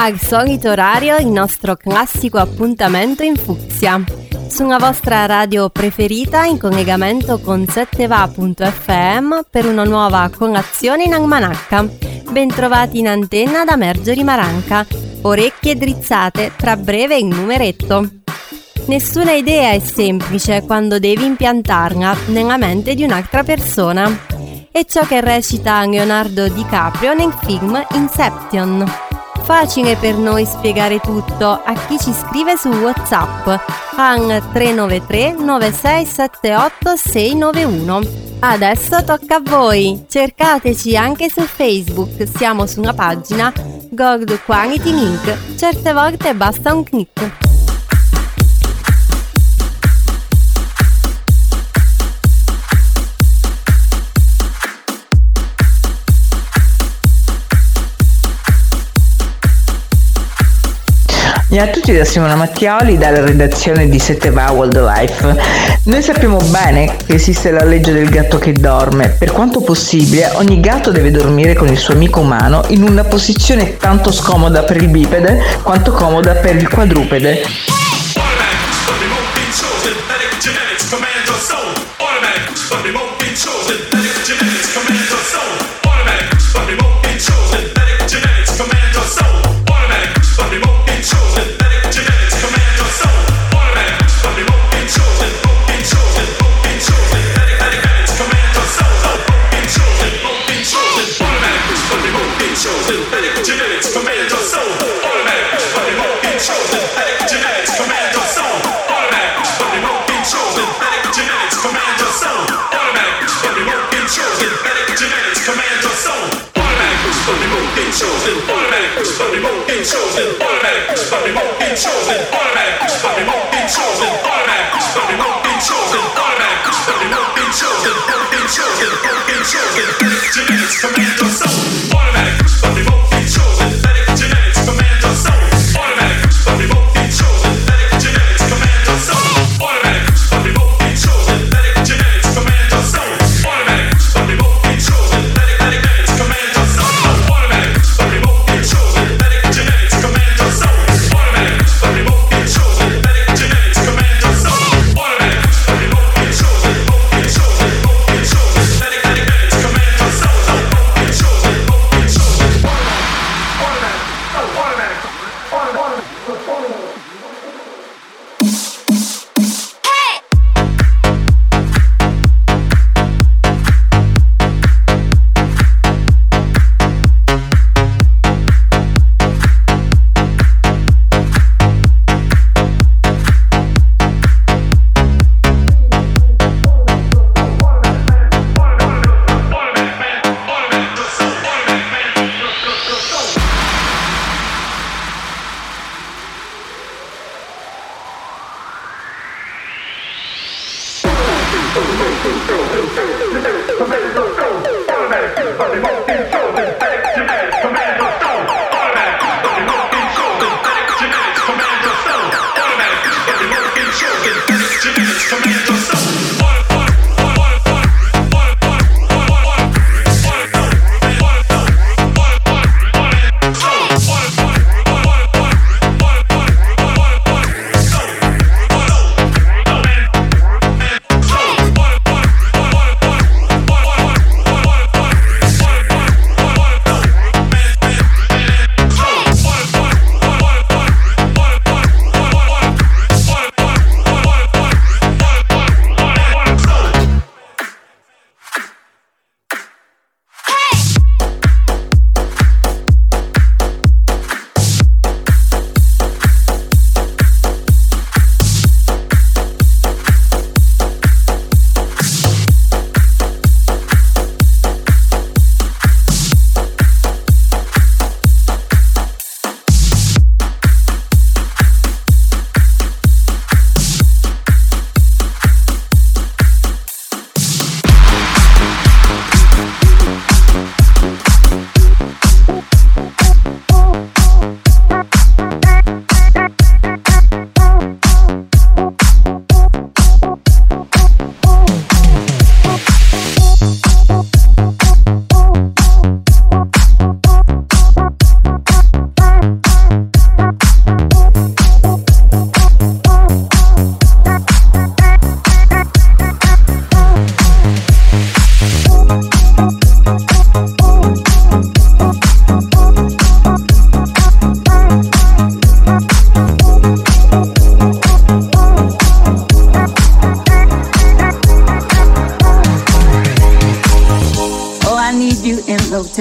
Al solito orario il nostro classico appuntamento in fucsia. Su una vostra radio preferita in collegamento con 7va.fm per una nuova colazione in almanacca. Bentrovati in antenna da Marjorie Maranca. Orecchie drizzate, tra breve il numeretto. Nessuna idea è semplice quando devi impiantarla nella mente di un'altra persona. È ciò che recita Leonardo DiCaprio nel film Inception. Facile per noi spiegare tutto a chi ci scrive su WhatsApp al 393 9678 691. Adesso tocca a voi, cercateci anche su Facebook, siamo su una pagina Gold Quality Link, certe volte basta un click. Ciao a tutti da Simona Mattioli dalla redazione di 7va Wildlife. Noi sappiamo bene che esiste la legge del gatto che dorme. Per quanto possibile, ogni gatto deve dormire con il suo amico umano in una posizione tanto scomoda per il bipede quanto comoda per il quadrupede.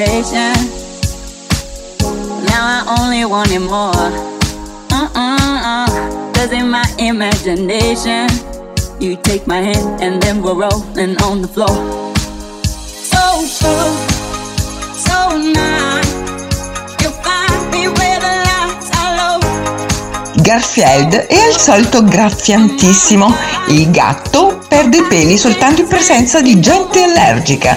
temptation. Now I only want it more. Cause in my imagination, you take my hand and then we're rolling on the floor. So true, so nice. You'll find me where the lights are low. Garfield è al solito graffiantissimo. Il gatto perde i peli soltanto in presenza di gente allergica.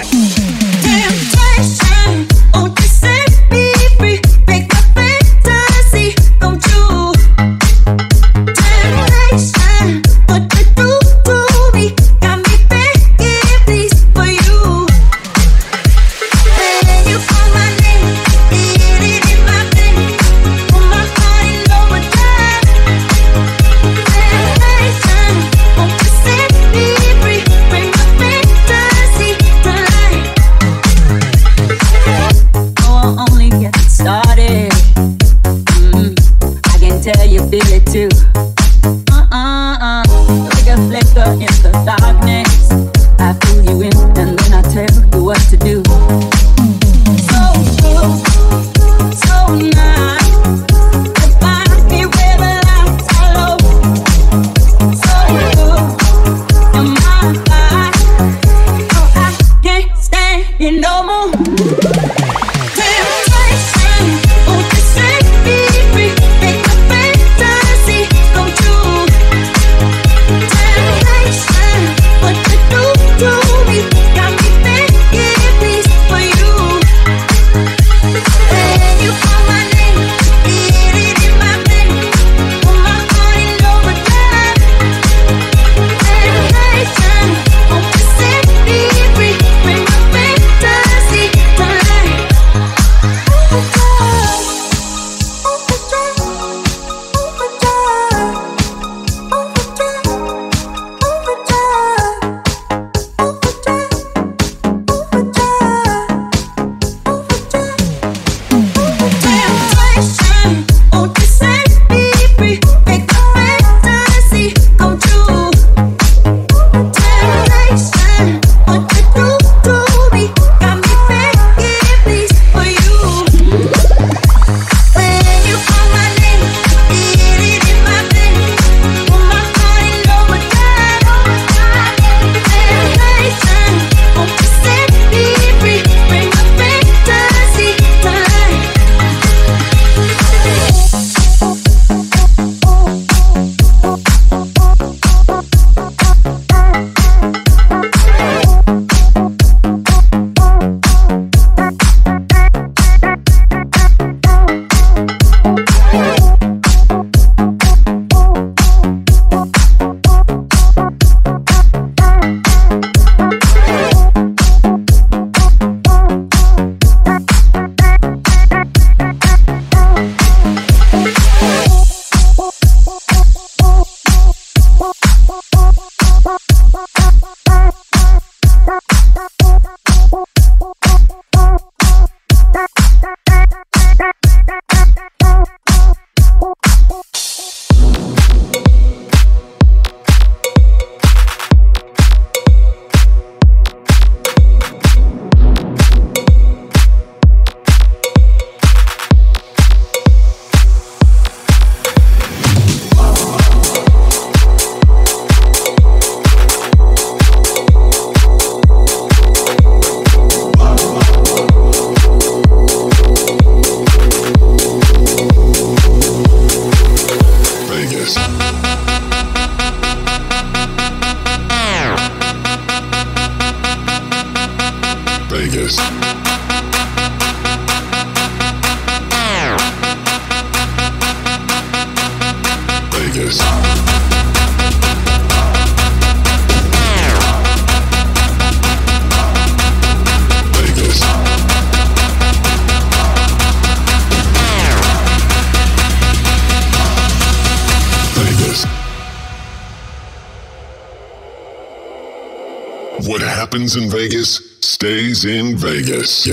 What happens in Vegas stays in Vegas.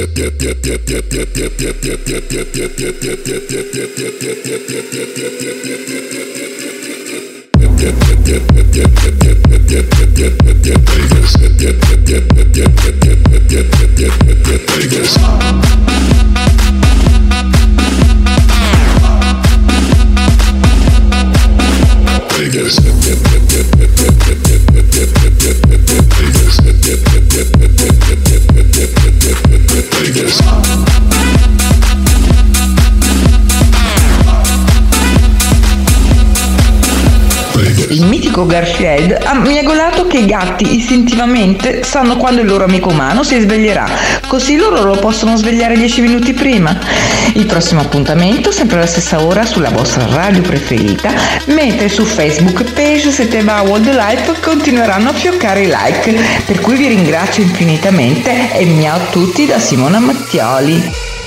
Il mitico Garfield ha miagolato che i gatti istintivamente sanno quando il loro amico umano si sveglierà, così loro lo possono svegliare 10 minuti prima. Il prossimo appuntamento, sempre alla stessa ora, sulla vostra radio preferita, mentre su Facebook page 7va Wildlife continueranno a fioccare i like, per cui vi ringrazio infinitamente e miau a tutti da Simona Mattioli.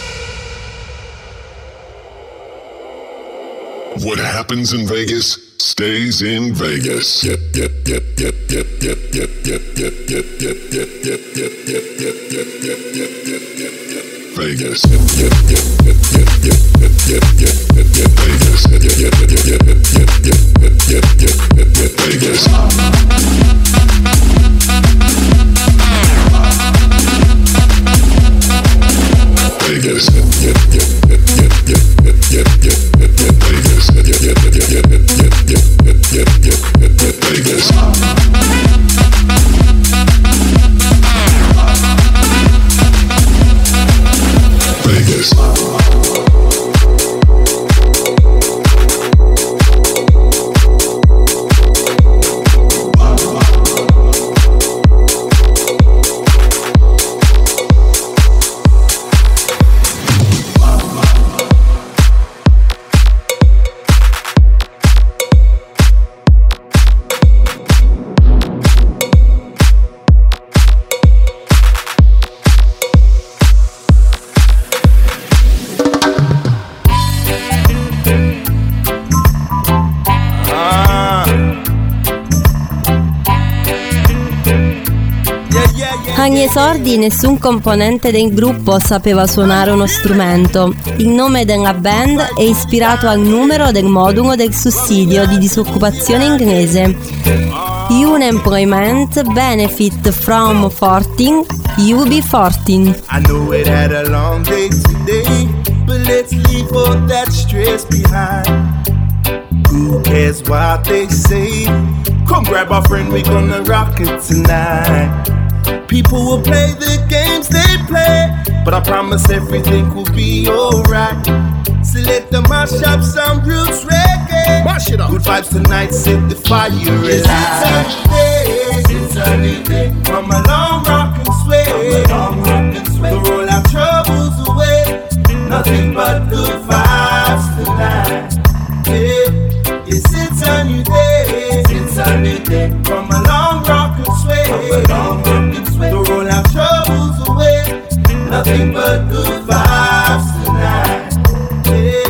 What happens in Vegas stays in Vegas. Vegas. Vegas. Agli esordi nessun componente del gruppo sapeva suonare uno strumento. Il nome della band è ispirato al numero del modulo del sussidio di disoccupazione inglese. Unemployment Benefit from 14 UB14. I know it had a long day today, but let's leave all that stress behind. Who cares what they say? Come grab our friend, we gonna rock it tonight. People will play the games they play, but I promise everything will be alright. So let them mash up some roots reggae. Mash it up. Good vibes tonight, set the fire alive. It's a new day. From a long rock and sway. To roll our troubles away. Nothing but good vibes tonight. Yeah. Yes, it's a new day. It's a new day. From a long rock and sway. To roll our troubles away. Nothing but good vibes tonight. Yeah.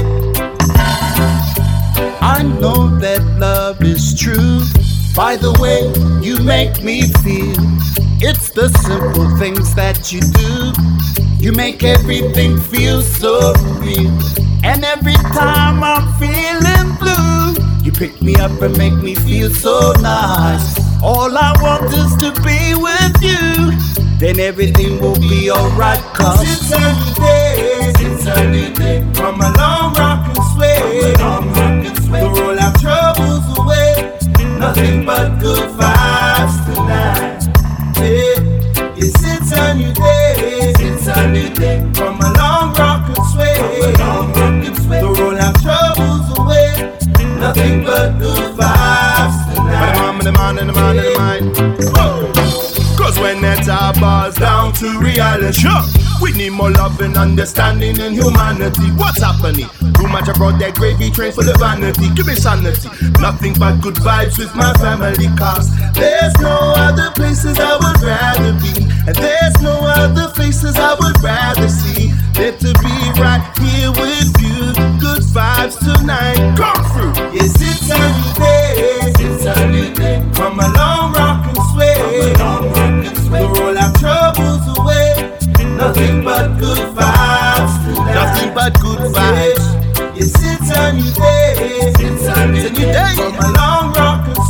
I know that love is true by the way you make me feel. It's the simple things that you do. You make everything feel so real. And every time I'm feeling blue, you pick me up and make me feel so nice. All I want is to be with you. Then everything will be alright, cause it's a new day. It's a new day. From a long rock and sway. To roll our troubles away. Nothing but good vibes tonight. Yeah. Yes, it's a new day. It's a new day. From a long rock and sway. To roll our troubles away. Nothing but good vibes tonight. The man. Cause when that our bars down to reality, we need more love and understanding and humanity. What's happening? Too much about that gravy train for the vanity. Give me sanity. Nothing but good vibes with my family, cause there's no other places I would rather be. And there's no other faces I would rather see than to be right here with you. Good vibes tonight, come through. Yes, it's a new day. It's a new day. From a long rock and sway. To roll our troubles away. Nothing but good vibes tonight. Nothing but good vibes. Yes, it's a new day. It's a new day. From a long rock and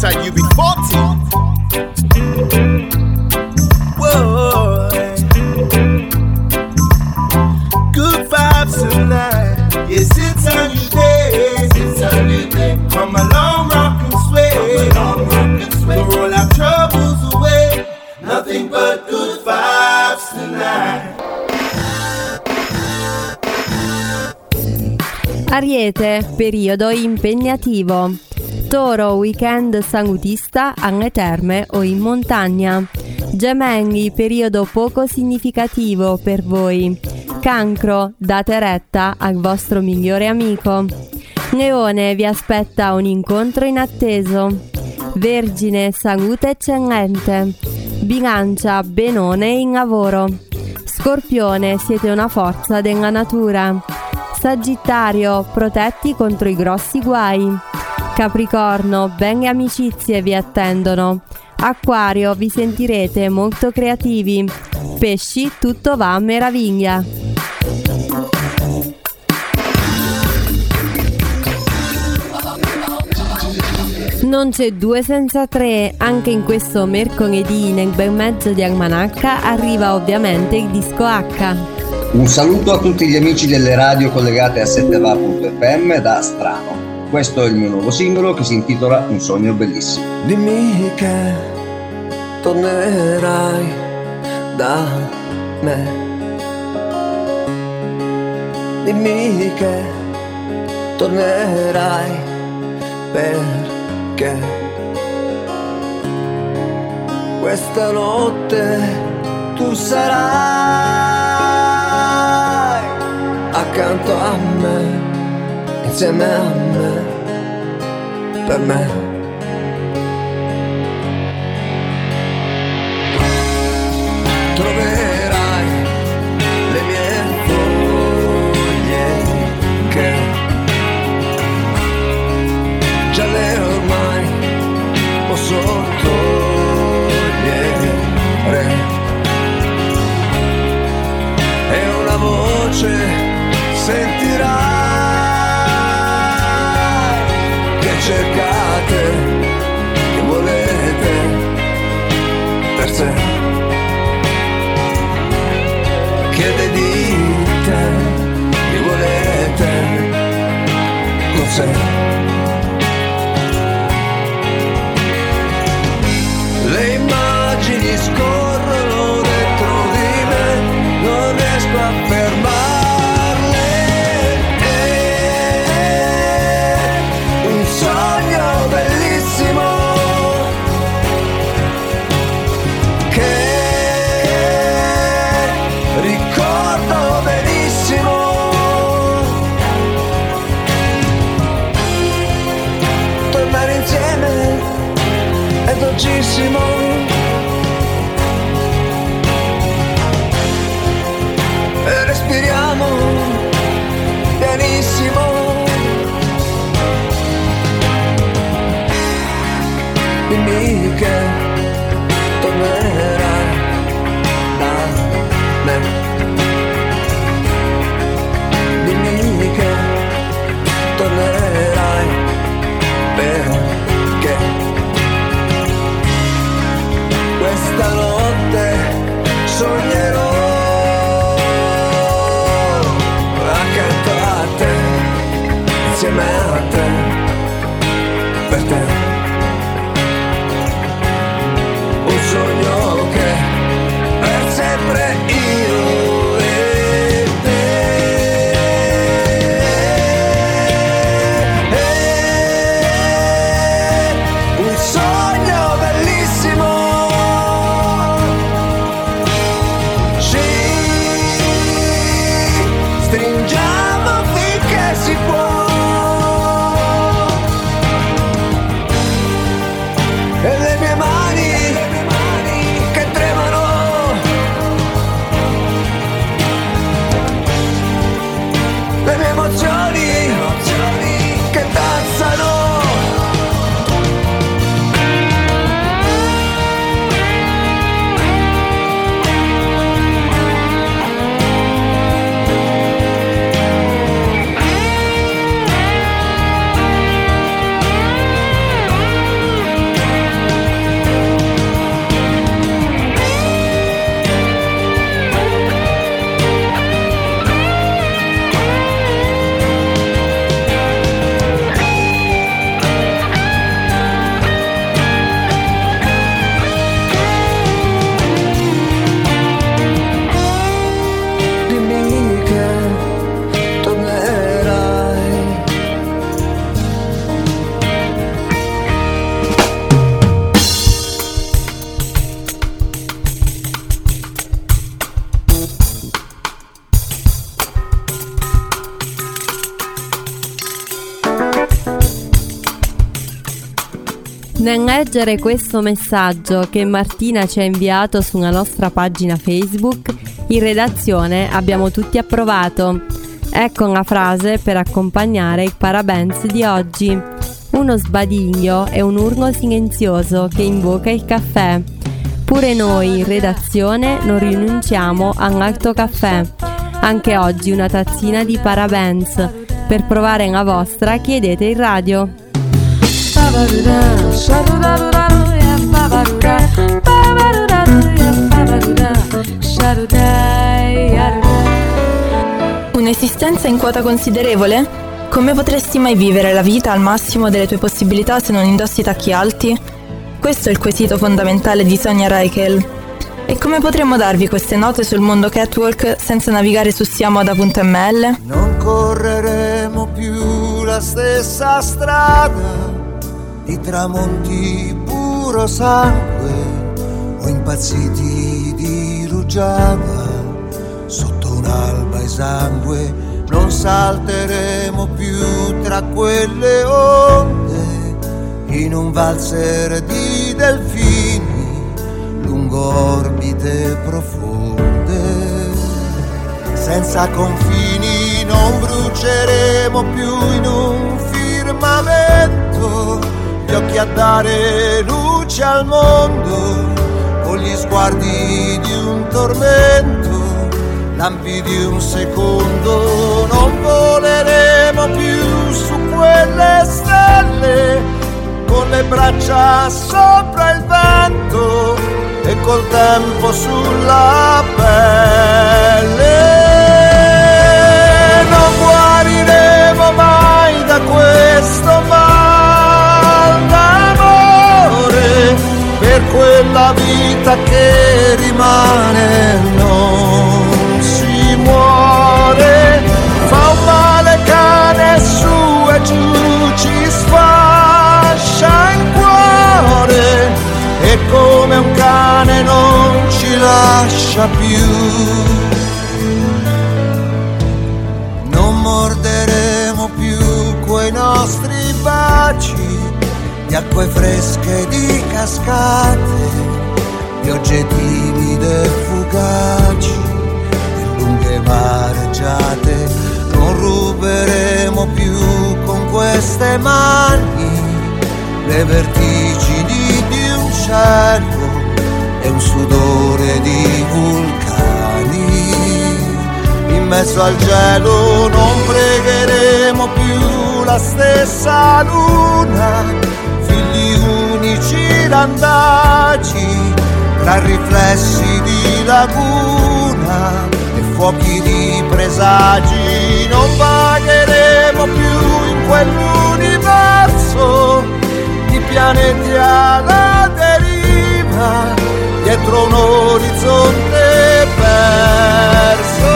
hindsight, you be 14. Whoa. Good vibes tonight. Yes, it's a new day. It's a new day. Come along, rock and sway. So roll our troubles away. Nothing but good vibes tonight. Ariete, periodo impegnativo. Toro, weekend salutista alle terme o in montagna. Gemelli, periodo poco significativo per voi. Cancro, date retta al vostro migliore amico. Leone, vi aspetta un incontro inatteso. Vergine, salute eccellente. Bilancia, benone in lavoro. Scorpione, siete una forza della natura. Sagittario, protetti contro i grossi guai. Capricorno, belle amicizie vi attendono. Acquario, vi sentirete molto creativi. Pesci, tutto va a meraviglia. Non c'è due senza tre, anche in questo mercoledì nel bel mezzo di Almanacca arriva ovviamente il disco H. Un saluto a tutti gli amici delle radio collegate a 7va.fm da Strano. Questo è il mio nuovo singolo che si intitola Un sogno bellissimo. Dimmi che tornerai da me. Dimmi che tornerai perché questa notte tu sarai accanto a me, insieme a me, per me. Troverai le mie foglie che gialle ormai posso togliere, e una voce sentirai che cercate, che volete per sé, chiede di te, che volete con sé. Le immagini scorrono dentro di me, non riesco a fermarle. Un sogno bellissimo che ricordo benissimo. Tornare insieme è dolcissimo. E respiriamo pianissimo. Dimmi che tornerai da me. Dimmi che tornerai perché Nel leggere questo messaggio che Martina ci ha inviato sulla nostra pagina Facebook, in redazione abbiamo tutti approvato. Ecco una frase per accompagnare il Parabens di oggi. Uno sbadiglio è un urlo silenzioso che invoca il caffè. Pure noi in redazione non rinunciamo all'alto caffè. Anche oggi una tazzina di Parabens. Per provare la vostra chiedete il radio. Un'esistenza in quota considerevole? Come potresti mai vivere la vita al massimo delle tue possibilità se non indossi tacchi alti? Questo è il quesito fondamentale di Sonia Reichel. E come potremmo darvi queste note sul mondo catwalk senza navigare su siamoda.ml? Non correremo più la stessa strada di tramonti puro sangue o impazziti di rugiada sotto un'alba esangue. Non salteremo più tra quelle onde in un valzer di delfini lungo orbite profonde. Senza confini non bruceremo più in un firmamento, gli occhi a dare luce al mondo con gli sguardi di un tormento, lampi di un secondo. Non voleremo più su quelle stelle con le braccia sopra il vento e col tempo sulla pelle. Non guariremo mai da questo mal d'amore, per quella vita che rimane non si muore. Fa un male cane su e giù, ci sfascia il cuore e come un cane non ci lascia più. Non morderemo più quei nostri baci di acque fresche di cascate, di oggetti fugaci, di lunghe mareggiate. Non ruberemo più con queste mani le vertigini di un cielo e un sudore di vulcani. In mezzo al gelo non pregheremo più la stessa luna, figli unici randagi tra riflessi di laguna e fuochi di presagi. Non vagheremo più in quell'universo di pianeti alla deriva dietro un orizzonte perso.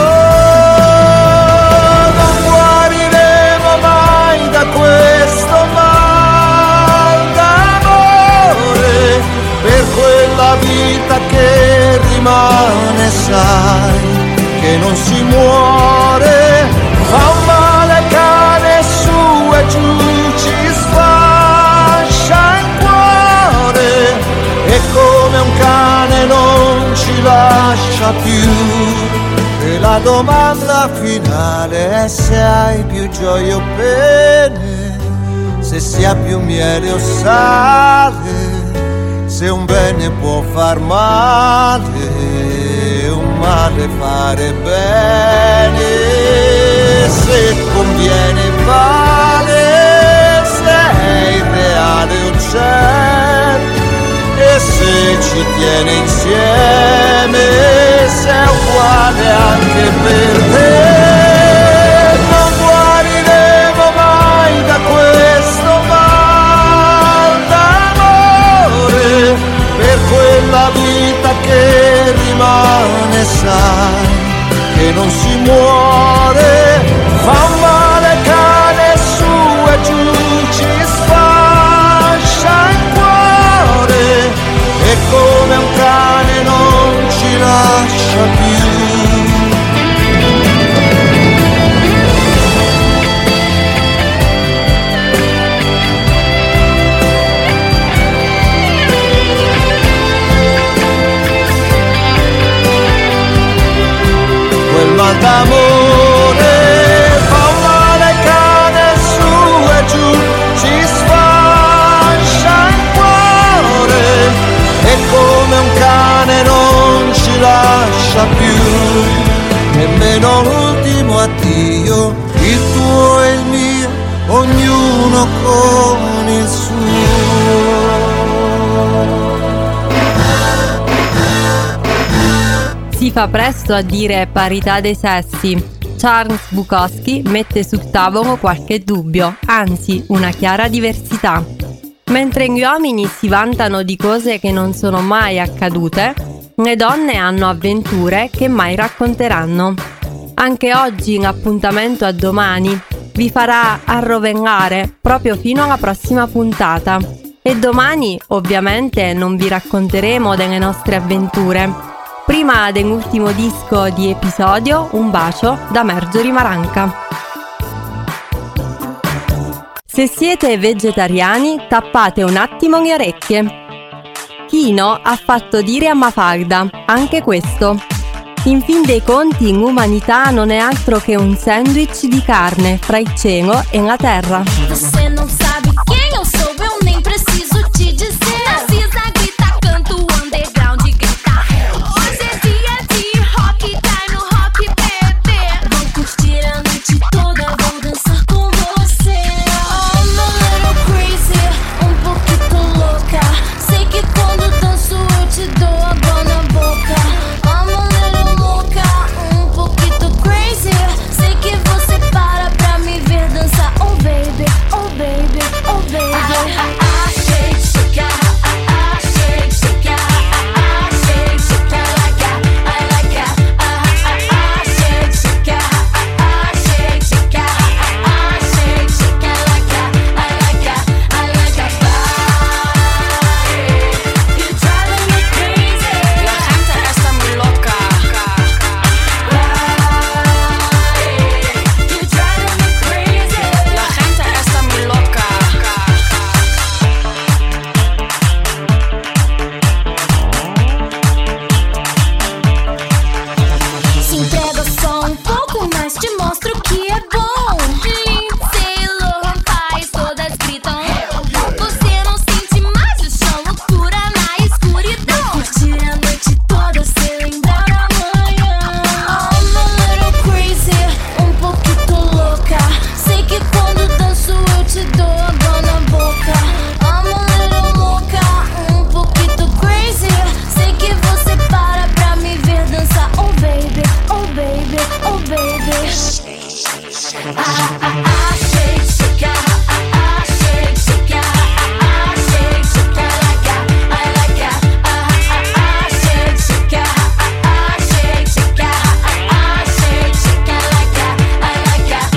Non guariremo mai da questo mal d'amore, per quella vita che rimane, sai che non si muore. Fa un male cane su e giù, ci sfascia il cuore e come un cane non ci lascia più. E la domanda finale è se hai più gioia o pene, se si ha più miele o sale, se un bene può far male, un male fare bene, se conviene vale, se è irreale o c'è, e se ci tiene insieme, se è uguale anche per te. Non guariremo mai da questo mal d'amore, per quella vita che rimane, sai che non si muore. Fa un male cane su e giù, ci sfascia il cuore e come un cane non ci lascia più. sa più, nemmeno l'ultimo addio, il tuo e il mio, ognuno con il suo. Si fa presto a dire parità dei sessi. Charles Bukowski mette sul tavolo qualche dubbio, anzi una chiara diversità. Mentre gli uomini si vantano di cose che non sono mai accadute, le donne hanno avventure che mai racconteranno. Anche oggi in Appuntamento a domani vi farà arrovellare proprio fino alla prossima puntata. E domani ovviamente non vi racconteremo delle nostre avventure. Prima dell'ultimo disco di episodio, un bacio da Marjorie Maranca. Se siete vegetariani, tappate un attimo le orecchie. Kino ha fatto dire a Mafalda anche questo. In fin dei conti, l'umanità non è altro che un sandwich di carne fra il cielo e la terra. Você não sabe quem eu sou, eu nem preciso te dizer. Precisa gritar, canto underground e gritar. Hoje é dia de rock, cai no rock, bebê. Vou curtir a noite toda, vou dançar com você. Oh, my little crazy, pouquito louca. Sei que quando danço eu te dou água na boca. Oh, my little louca, pouquito crazy. Sei que você para pra me ver dançar. Oh baby, oh baby, oh baby. Shake, shake, shake, shake, shake, shake, I like it, shake, shake, shake, shake, shake, I like it. You're driving me crazy. La gente está muy loca. You're driving me crazy. La gente está muy loca. Se entrega só um pouco, mas te mostro que é bom. Lindsay Lohan faz, todas gritam. Você não sente mais o chão, loucura na escuridão. Vou curtir a noite toda, sem lembrar amanhã. Oh, my little crazy, pouquito louca. Sei que quando danço eu te dou água na boca. Oh, my little louca, pouquito crazy. Sei que você para pra me ver dançar. Oh baby, oh baby, oh baby. Shake, shake, shake, shake, shake, shake, I like it, shake, shake, shake, shake, I like it.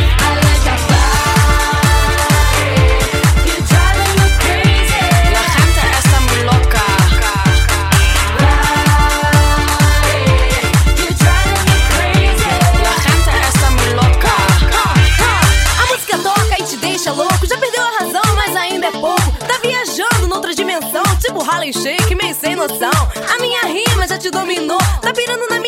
You're driving me crazy. La gente está muy loca. You're driving me crazy. La gente está muy loca. A música toca e te deixa louco. Já perdeu a razão, mas ainda é pouco. Tá viajando noutra dimensão, tipo Harlem Shake, meio sem noção. A minha rima já te dominou. Tá pirando na